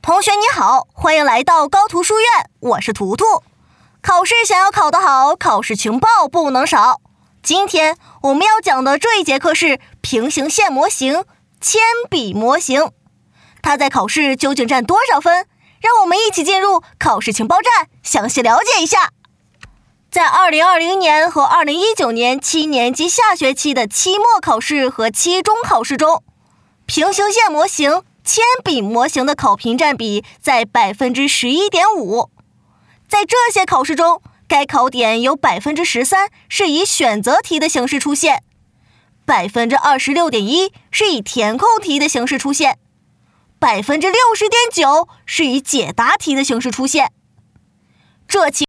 同学你好，欢迎来到高图书院，我是图图。考试想要考得好，考试情报不能少。今天我们要讲的这一节课是平行线模型、铅笔模型。它在考试究竟占多少分？让我们一起进入考试情报站，详细了解一下。在2020年和2019年7年级下学期的期末考试和期中考试中，平行线模型、铅笔模型的考评占比在 11.5%。在这些考试中，该考点有 13% 是以选择题的形式出现， 26.1% 是以填空题的形式出现， 60.9% 是以解答题的形式出现。这其